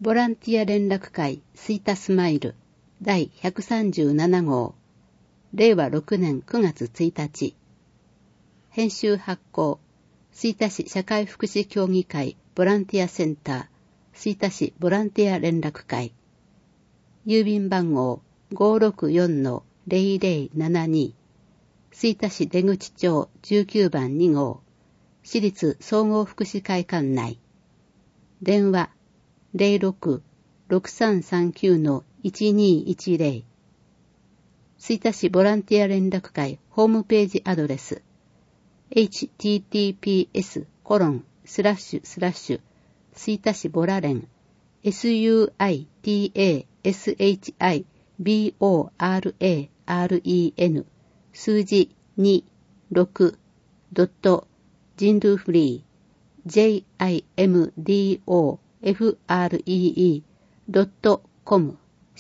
ボランティア連絡会スイタスマイル第137号令和6年9月1日編集発行吹田市社会福祉協議会ボランティアセンター吹田市ボランティア連絡会郵便番号 564-0072 吹田市出口町19番2号市立総合福祉会館内電話 06-6339-1210 吹田市ボランティア連絡会ホームページアドレス https:// 吹田市ボラ連 suitashiboraren 数字 26.jimdofree jimdofree.com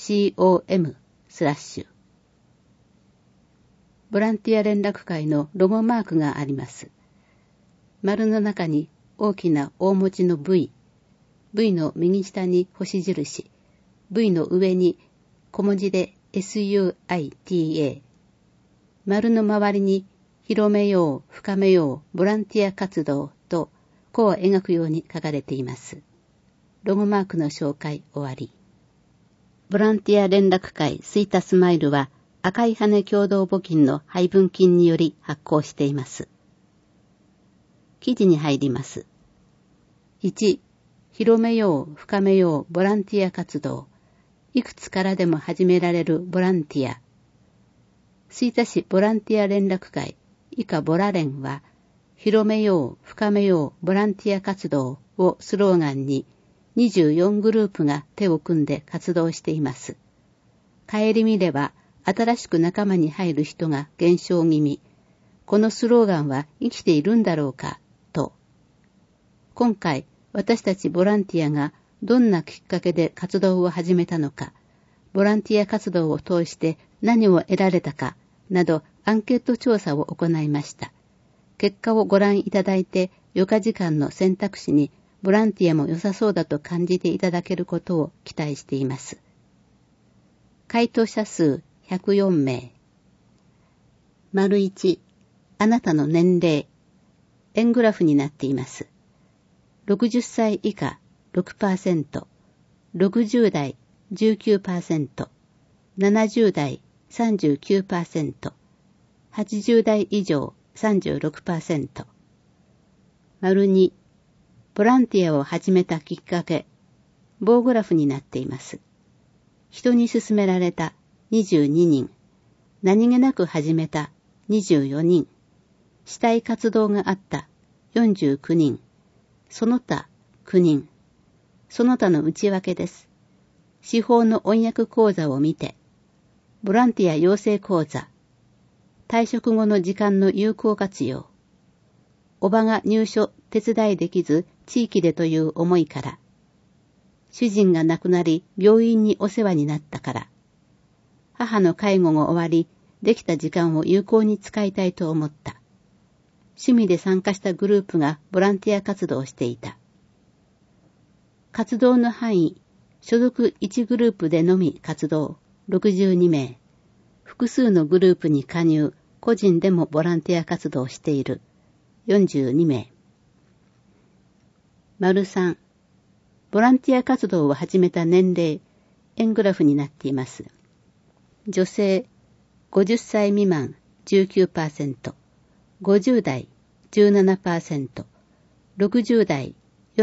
ボランティア連絡会のロゴマークがあります。丸の中に大きな大文字の V、V の右下に星印、V の上に小文字で SUITA、丸の周りに広めよう、深めよう、ボランティア活動と弧を描くように書かれています。ロゴマークの紹介終わり。ボランティア連絡会スイタスマイルは赤い羽共同募金の配分金により発行しています。記事に入ります。1、広めよう、深めよう、ボランティア活動。いくつからでも始められるボランティア。吹田市ボランティア連絡会以下ボラ連は、広めよう、深めよう、ボランティア活動をスローガンに24グループが手を組んで活動しています。顧みれば新しく仲間に入る人が減少気味。このスローガンは生きているんだろうか、と。今回、私たちボランティアがどんなきっかけで活動を始めたのか、ボランティア活動を通して何を得られたか、などアンケート調査を行いました。結果をご覧いただいて、余暇時間の選択肢にボランティアも良さそうだと感じていただけることを期待しています。回答者数104名。丸1、あなたの年齢。円グラフになっています。60歳以下 6%、60代 19%、70代 39%、80代以上 36%。丸2、ボランティアを始めたきっかけ。棒グラフになっています。人に勧められた22人、何気なく始めた24人、したい活動があった49人、その他9人、その他の内訳です。司法の翻訳講座を見て、ボランティア養成講座、退職後の時間の有効活用、おばが入所手伝いできず地域でという思いから、主人が亡くなり病院にお世話になったから、母の介護が終わりできた時間を有効に使いたいと思った。趣味で参加したグループがボランティア活動をしていた。活動の範囲、所属1グループでのみ活動62名、複数のグループに加入、個人でもボランティア活動をしている42名。丸3、ボランティア活動を始めた年齢、円グラフになっています。女性、50歳未満 19%、50代 17%、60代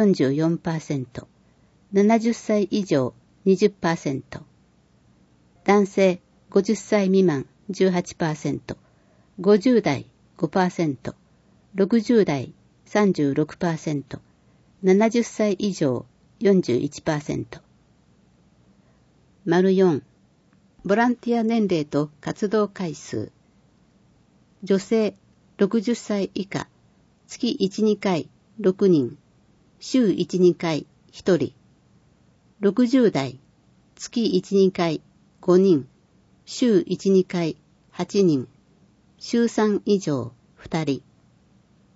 44%、70歳以上 20%、男性50歳未満 18%、50代 5%、60代 36%、70歳以上 41%。丸4、ボランティア年齢と活動回数。女性60歳以下、月 1,2 回6人、週 1,2 回1人。60代、月 1,2 回5人、週 1,2 回8人、週3以上2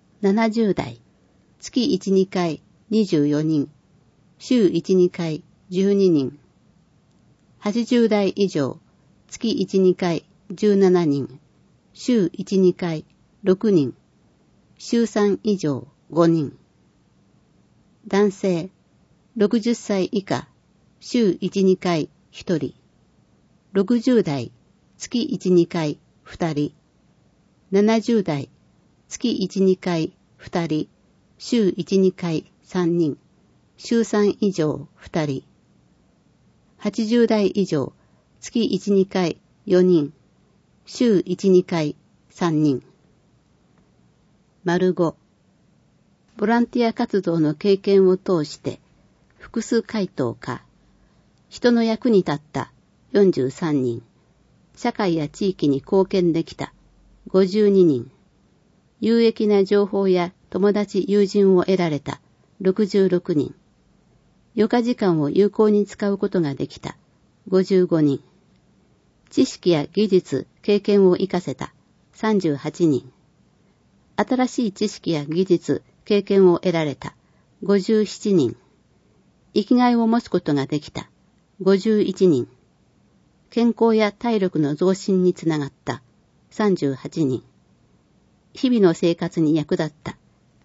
人。70代、月 1,2 回24人、週 1,2 回 12人。80代以上、月1、2回17人。週1、2回6人。週3以上5人。男性、60歳以下、週1、2回1人。60代、月1、2回2人。70代、月1、2回2人。週1、2回3人。週3以上2人。80代以上、月1、2回4人。週1、2回3人。5、ボランティア活動の経験を通して複数回答か、人の役に立った43人、社会や地域に貢献できた52人、有益な情報や友達友人を得られた66人、余暇時間を有効に使うことができた55人、知識や技術、経験を活かせた38人、新しい知識や技術、経験を得られた57人、生きがいを持つことができた51人、健康や体力の増進につながった38人、日々の生活に役立った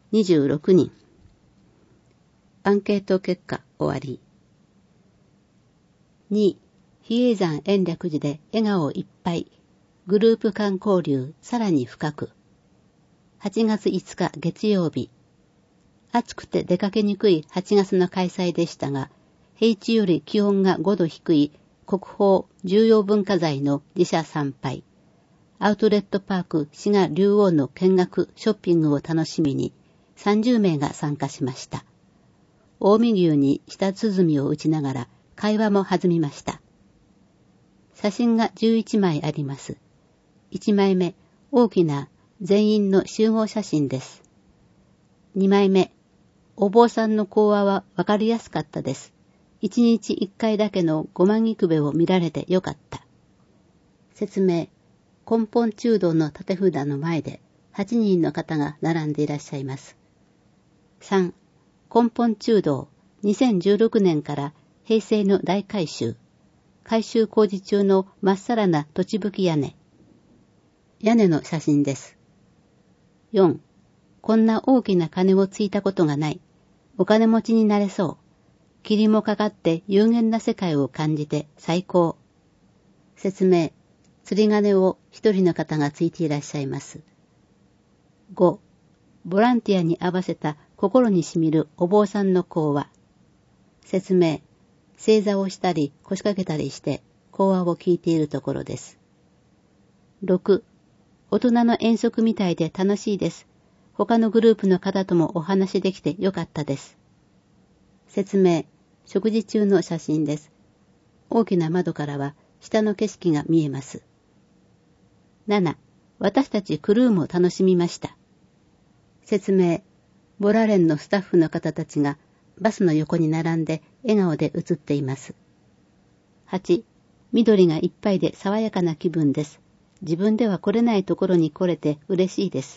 26人。アンケート結果終わり。2、比叡山延暦寺で笑顔いっぱい、グループ間交流さらに深く。8月5日月曜日。暑くて出かけにくい8月の開催でしたが、平地より気温が5度低い国宝重要文化財の寺社参拝、アウトレットパーク滋賀竜王の見学ショッピングを楽しみに30名が参加しました。近江牛に舌鼓を打ちながら会話も弾みました。写真が11枚あります。1枚目、大きな全員の集合写真です。2枚目、お坊さんの講話はわかりやすかったです。1日1回だけの五万木首を見られてよかった。説明、根本中道の立札の前で8人の方が並んでいらっしゃいます。3、根本中道、2016年から平成の大改修。改修工事中のまっさらな土地吹き屋根。屋根の写真です。4、こんな大きな鐘をついたことがない。お金持ちになれそう。霧もかかって有限な世界を感じて最高。説明、釣り鐘を一人の方がついていらっしゃいます。5、ボランティアに合わせた心にしみるお坊さんの講話。説明、正座をしたり腰掛けたりして講話を聞いているところです。6、大人の遠足みたいで楽しいです。他のグループの方ともお話できてよかったです。説明、食事中の写真です。大きな窓からは下の景色が見えます。7、私たちクルーも楽しみました。説明、ボラレンのスタッフの方たちがバスの横に並んで笑顔で写っています。8、緑がいっぱいで爽やかな気分です。自分では来れないところに来れて嬉しいです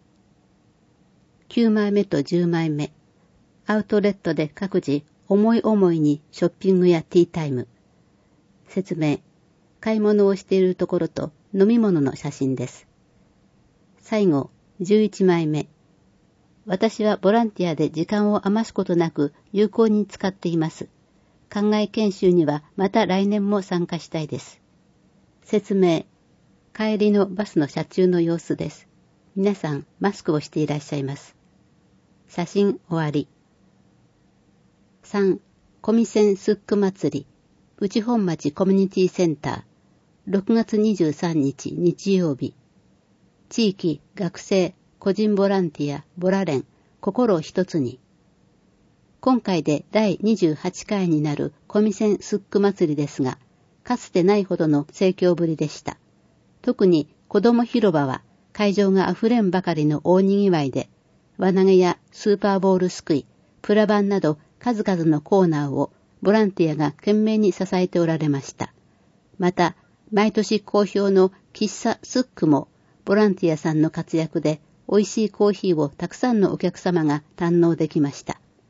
。9枚目と10枚目。アウトレットで各自思い思いにショッピングやティータイム。説明、買い物をしているところと飲み物の写真です。最後、11枚目。私はボランティアで時間を余すことなく有効に使っています。考え研修にはまた来年も参加したいです。説明、帰りのバスの車中の様子です。皆さんマスクをしていらっしゃいます。写真終わり。3、小見線スック祭り、内本町コミュニティセンター、6月23日日曜日。地域、学生、個人ボランティア、ボラ連、心を一つに。今回で第28回になる小見線スック祭りですが、かつてないほどの盛況ぶりでした。特に子ども広場は会場があふれんばかりの大にぎわいで、輪投げやスーパーボールすくい、プラバンなど数々のコーナーをボランティアが懸命に支えておられました。また、毎年好評の喫茶スックもボランティアさんの活躍で美味しいコーヒーをたくさんのお客様が堪能できました。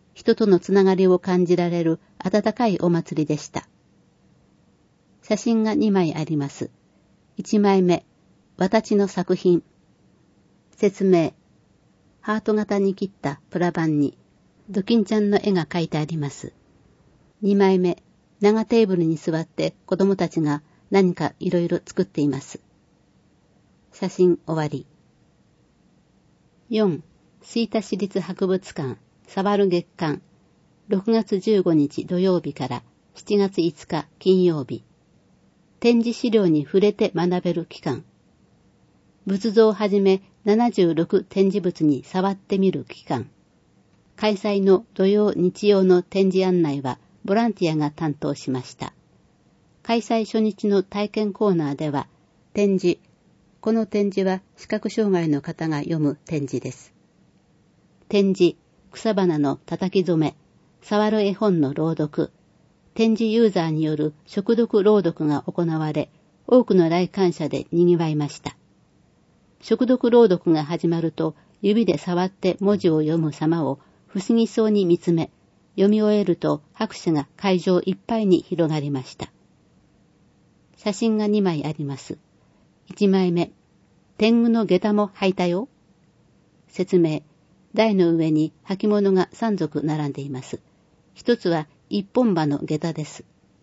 人とのつながりを感じられる温かいお祭りでした。写真が2枚あります。1枚目、私の作品。説明、ハート型に切ったプラ板にドキンちゃんの絵が描いてあります。2枚目、長テーブルに座って子供たちが何かいろいろ作っています。写真終わり。4、吹田市立博物館、触る月間、6月15日土曜日から7月5日金曜日。展示資料に触れて学べる期間。仏像をはじめ76展示物に触ってみる期間。開催の土曜日曜の展示案内はボランティアが担当しました。開催初日の体験コーナーでは展示、この展示は視覚障害の方が読む展示です。展示、草花の叩き染め、触る絵本の朗読、展示ユーザーによる食読朗読が行われ、多くの来館者で賑わいました。食読朗読が始まると、指で触って文字を読む様を不思議そうに見つめ、読み終えると拍手が会場いっぱいに広がりました。写真が2枚あります。1枚目、天狗の下駄も履いたよ。説明、台の上に履物が3足並んでいます。一つは一本歯の下駄です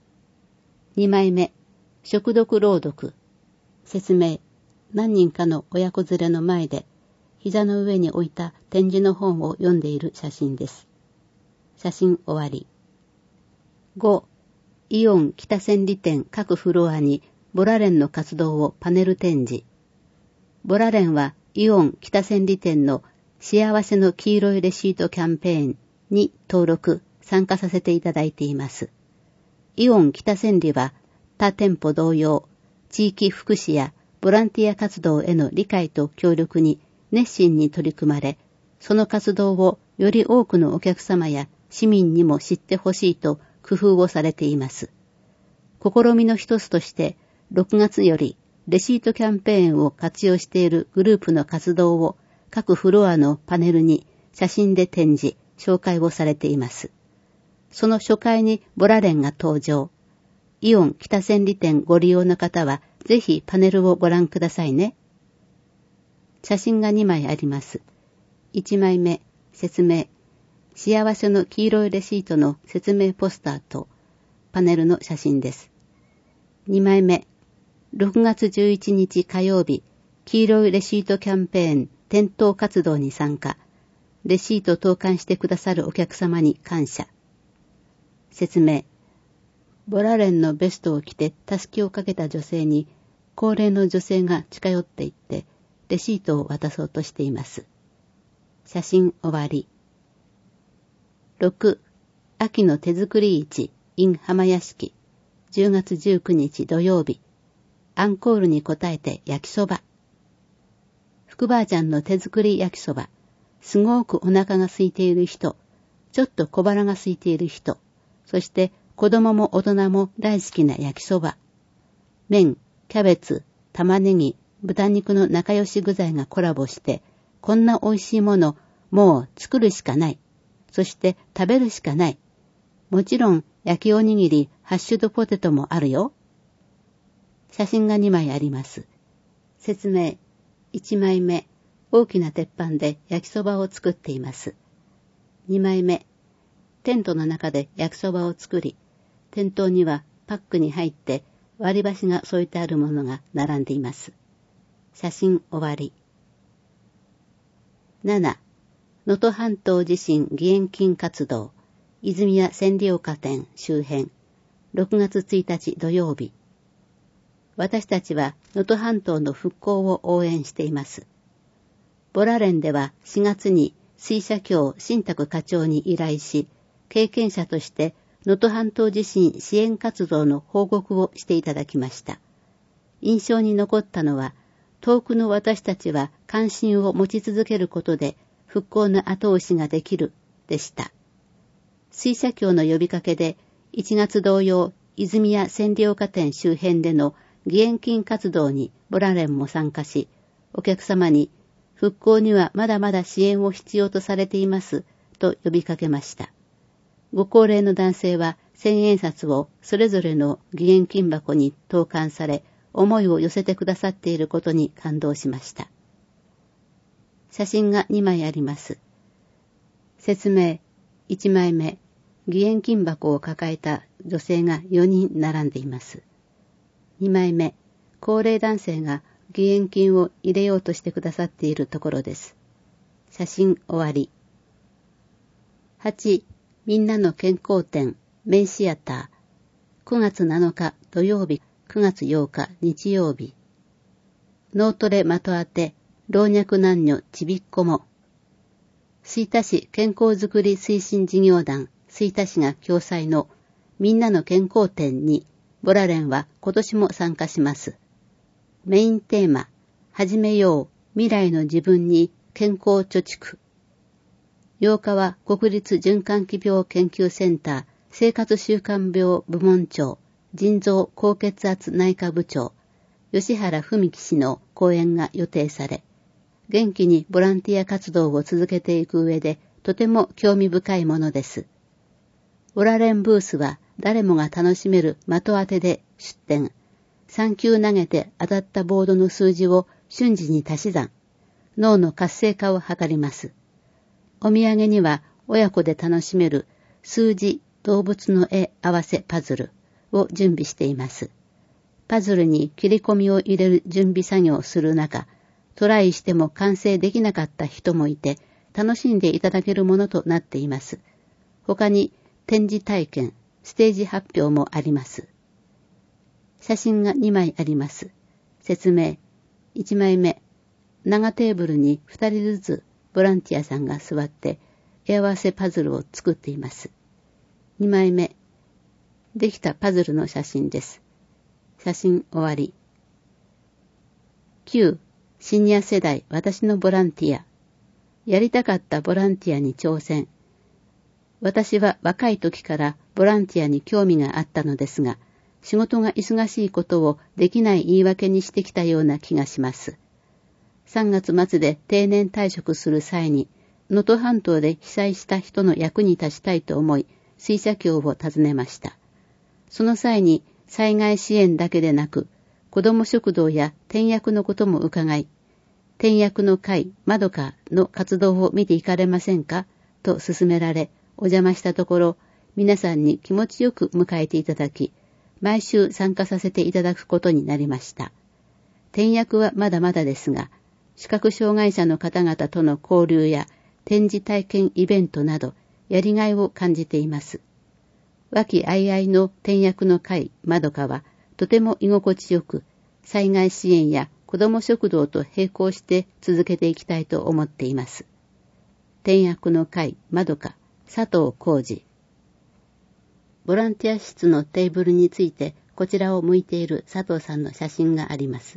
。2枚目、食読朗読。説明、何人かの親子連れの前で、膝の上に置いた展示の本を読んでいる写真です。写真終わり。5、イオン北千里店各フロアにボラレンの活動をパネル展示。ボラレンはイオン北千里店の幸せの黄色いレシートキャンペーンに登録、参加させていただいています。イオン北千里は他店舗同様、地域福祉やボランティア活動への理解と協力に熱心に取り組まれ、その活動をより多くのお客様や市民にも知ってほしいと工夫をされています。試みの一つとして、6月よりレシートキャンペーンを活用しているグループの活動を各フロアのパネルに写真で展示、紹介をされています。その初回にボラレンが登場。イオン北千里店ご利用の方はぜひパネルをご覧くださいね。写真が2枚あります。1枚目、説明。幸せの黄色いレシートの説明ポスターとパネルの写真です。2枚目、6月11日火曜日、黄色いレシートキャンペーン店頭活動に参加。レシート投函してくださるお客様に感謝。説明。ボラレンのベストを着てたすきをかけた女性に、高齢の女性が近寄っていって、レシートを渡そうとしています。写真終わり。6、秋の手作り市 in 浜屋敷、10月19日土曜日、アンコールに応えて焼きそば。福ばあちゃんの手作り焼きそば、すごくお腹が空いている人、ちょっと小腹が空いている人、そして子供も大人も大好きな焼きそば。麺、キャベツ、玉ねぎ、豚肉の仲良し具材がコラボして、こんな美味しいもの、もう作るしかない。そして食べるしかない。もちろん焼きおにぎり、ハッシュドポテトもあるよ。写真が2枚あります。説明。1枚目、大きな鉄板で焼きそばを作っています。2枚目、テントの中で焼きそばを作り、店頭にはパックに入って割り箸が添えてあるものが並んでいます。写真終わり。7、能登半島地震義援金活動、泉谷千里岡店周辺、6月1日土曜日。私たちは能登半島の復興を応援しています。ボラレンでは4月に水社協新宅課長に依頼し、経験者として能登半島地震支援活動の報告をしていただきました。印象に残ったのは、遠くの私たちは関心を持ち続けることで復興の後押しができる、でした。水社協の呼びかけで、1月同様、泉谷千里岡店周辺での義援金活動にボラレンも参加し、お客様に復興にはまだまだ支援を必要とされていますと呼びかけました。 ご高齢の男性は千円札をそれぞれの義援金箱に投函され、思いを寄せてくださっていることに感動しました。写真が2枚あります。説明、1枚目、義援金箱を抱えた女性が4人並んでいます。2枚目、高齢男性が義援金を入れようとしてくださっているところです。写真終わり。8、みんなの健康展、メイシアター。9月7日土曜日、9月8日日曜日。脳トレ的当て、老若男女ちびっこも。吹田市健康づくり推進事業団吹田市が共催のみんなの健康展にボラレンは今年も参加します。メインテーマ、始めよう未来の自分に健康貯蓄。8日は国立循環器病研究センター生活習慣病部門長、腎臓高血圧内科部長、吉原文樹氏の講演が予定され、元気にボランティア活動を続けていく上でとても興味深いものです。ボラレンブースは誰もが楽しめる的当てで出展。3球投げて当たったボードの数字を瞬時に足し算。脳の活性化を図ります。お土産には親子で楽しめる数字、動物の絵合わせパズルを準備しています。パズルに切り込みを入れる準備作業をする中、トライしても完成できなかった人もいて、楽しんでいただけるものとなっています。他に展示体験、ステージ発表もあります。写真が2枚あります。説明。1枚目。長テーブルに2人ずつボランティアさんが座って絵合わせパズルを作っています。2枚目。できたパズルの写真です。写真終わり。9. シニア世代私のボランティア。やりたかったボランティアに挑戦。私は若い時からボランティアに興味があったのですが、仕事が忙しいことをできない言い訳にしてきたような気がします。3月末で定年退職する際に、能登半島で被災した人の役に立ちたいと思い、水社協を訪ねました。その際に災害支援だけでなく、子ども食堂や転薬のことも伺い、転薬の会まどかの活動を見ていかれませんかと勧められ、お邪魔したところ、皆さんに気持ちよく迎えていただき、毎週参加させていただくことになりました。転薬はまだまだですが、視覚障害者の方々との交流や展示体験イベントなど、やりがいを感じています。和気あいあいの転薬の会まどかは、とても居心地よく、災害支援や子ども食堂と並行して続けていきたいと思っています。転薬の会まどか、佐藤浩二。ボランティア室のテーブルについてこちらを向いている佐藤さんの写真があります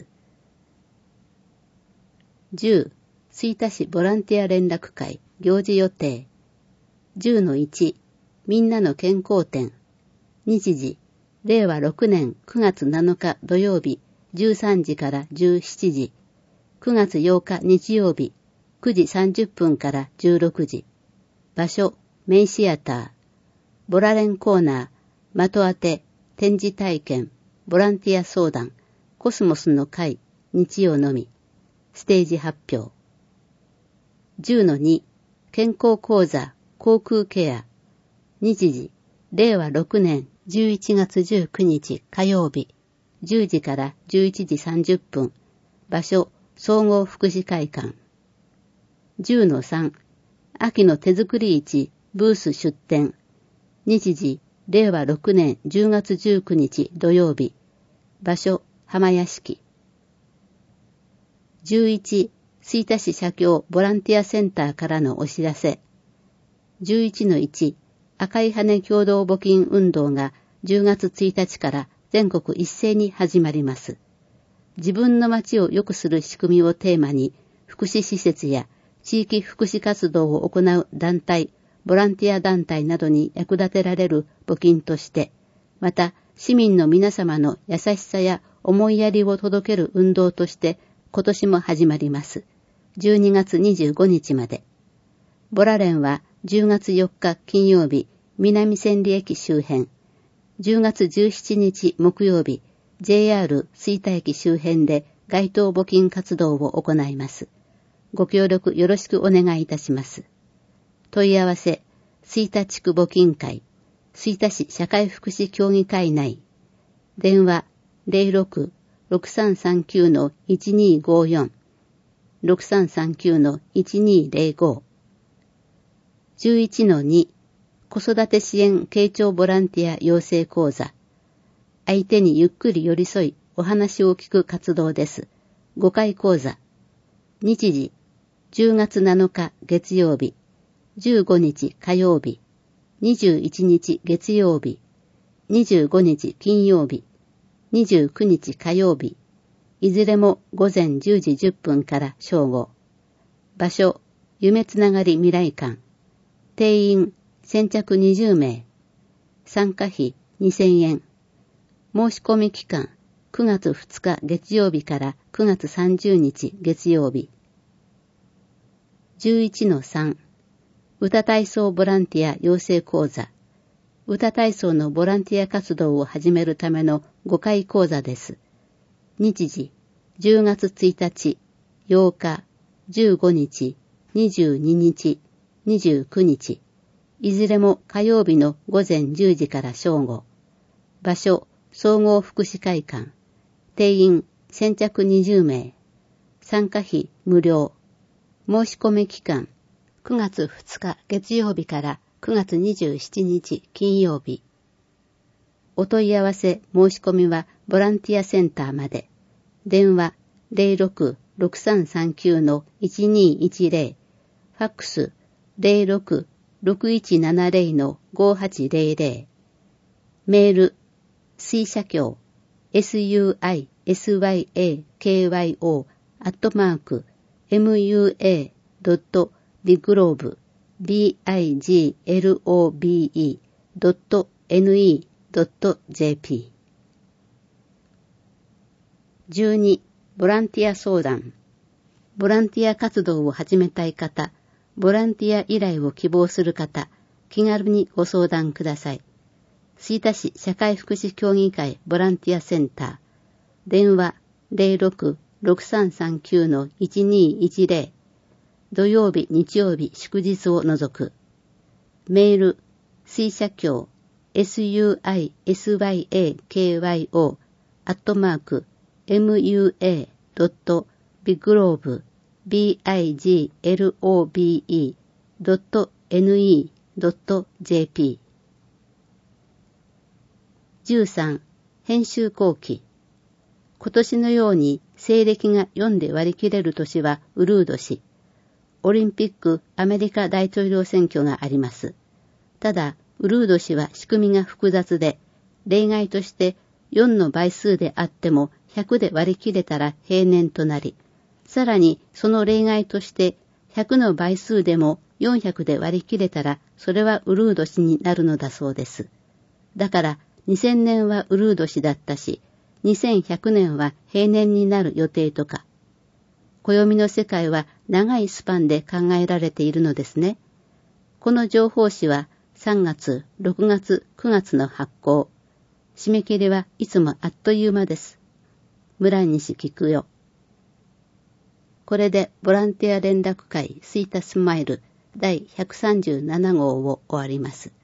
。10. 吹田市ボランティア連絡会行事予定。10-1 みんなの健康展。日時令和6年9月7日土曜日13時から17時。9月8日日曜日9時30分から16時。場所メイシアター。ボラレンコーナー、的当て、展示体験、ボランティア相談、コスモスの会、日曜のみ。ステージ発表。10-2 健康講座、口腔ケア。日時、令和6年11月19日火曜日、10時から11時30分。場所、総合福祉会館。10-3 秋の手作り市、ブース出展。日時、令和6年10月19日土曜日。場所、浜屋敷。11、吹田市社協ボランティアセンターからのお知らせ。11-1、赤い羽共同募金運動が10月1日から全国一斉に始まります。自分の街を良くする仕組みをテーマに、福祉施設や地域福祉活動を行う団体、ボランティア団体などに役立てられる募金として、また市民の皆様の優しさや思いやりを届ける運動として今年も始まります。12月25日まで。ボラレンは10月4日金曜日南千里駅周辺、10月17日木曜日、JR 吹田駅周辺で街頭募金活動を行います。ご協力よろしくお願いいたします。問い合わせ、吹田地区募金会、吹田市社会福祉協議会内、電話 06-6339-1254、6339-1205、11-2、子育て支援傾聴ボランティア養成講座、相手にゆっくり寄り添いお話を聞く活動です。5回講座、日時、10月7日月曜日、15日火曜日、21日月曜日、25日金曜日、29日火曜日、いずれも午前10時10分から正午。場所、夢つながり未来館。定員、先着20名。参加費2000円。申し込み期間、9月2日月曜日から9月30日月曜日。11-3、歌体操ボランティア養成講座。歌体操のボランティア活動を始めるための5回講座です。日時、10月1日、8日、15日、22日、29日、いずれも火曜日の午前10時から正午。場所、総合福祉会館。定員、先着20名。参加費無料。申し込み期間、9月2日月曜日から9月27日金曜日。お問い合わせ申し込みはボランティアセンターまで。電話 06-6339-1210、ファックス 06-6170-5800、メール、水社協 suyasua.mua.biglobe.ne.jp。 12. ボランティア相談。ボランティア活動を始めたい方、ボランティア依頼を希望する方、気軽にご相談ください。吹田市社会福祉協議会ボランティアセンター。電話 06-6339-1210。土曜日、日曜日、祝日を除く。メール、水社協 suyasua.biglobe.ne.jp。 13. 編集後期。今年のように西暦が4で割り切れる年はウルー年。オリンピック、アメリカ大統領選挙があります。ただ、ウルー年は仕組みが複雑で、例外として4の倍数であっても100で割り切れたら平年となり、さらにその例外として100の倍数でも400で割り切れたらそれはウルー年になるのだそうです。だから2000年はウルー年だったし、2100年は平年になる予定とか。暦の世界は長いスパンで考えられているのですね。この情報誌は3月、6月、9月の発行。締め切りはいつもあっという間です。村西菊代。これでボランティア連絡会吹田スマイル第137号を終わります。